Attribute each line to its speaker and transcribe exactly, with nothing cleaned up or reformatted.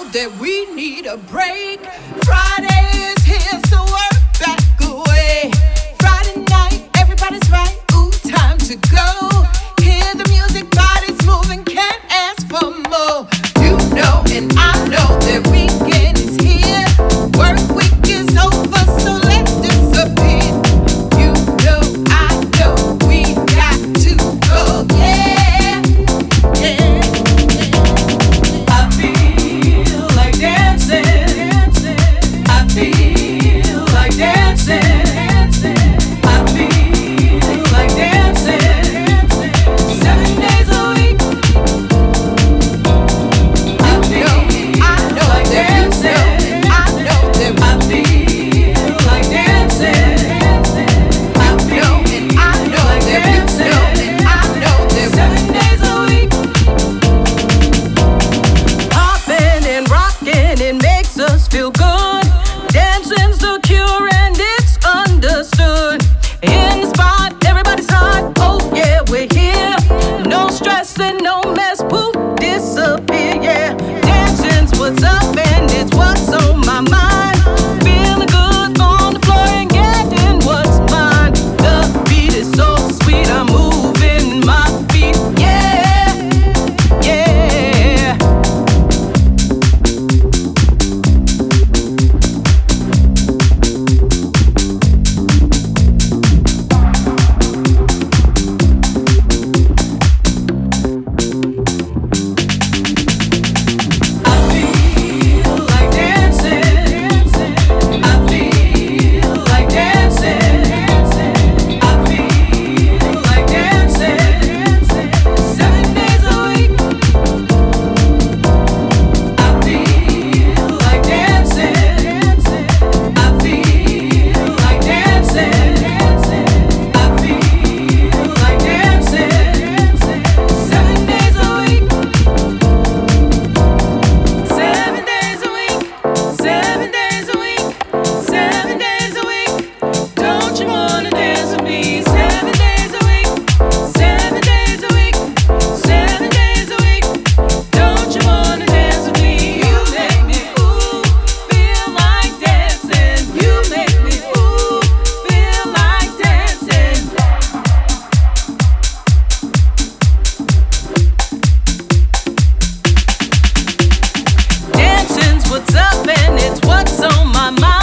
Speaker 1: that we need a break. Friday is here, so work back away. Friday night, everybody's right. Ooh, time to go. Hear the music, bodies moving, can't ask for more. You know, and I know that weekend is here. Work week is over, so let's disappear. You know, I know we got to go. Yeah, yeah. I feel like dancing. I feel like dancing. I feel like dancing. Seven days a week. I feel, I know like dancing. I know that I feel like dancing. I feel and I know like dancing. And I know that seven days a week. Popping and rocking, it makes us feel good. Dancing's the cure and it's understood. In the spot, everybody's hot. Oh yeah, we're here. No stress and no mess. Poof, disappear. Yeah, dancing's what's up and it's what's on my mind. Feeling good on the floor and getting what's mine. The beat is so sweet, I'm moving my feet. Yeah, yeah. I feel like dancing. I feel like dancing. I feel like dancing. Seven days a week. I feel like dancing. I feel like dancing. I feel like dancing. Seven days a week. Seven days a week, seven days a week, seven days a week. Don't you wanna dance with me? Seven days a week, seven days a week, seven days a week. Don't you wanna dance with me? You make me ooh, feel like dancing. You make me ooh, feel like dancing. Dancing's what's up and it's what's on my mind.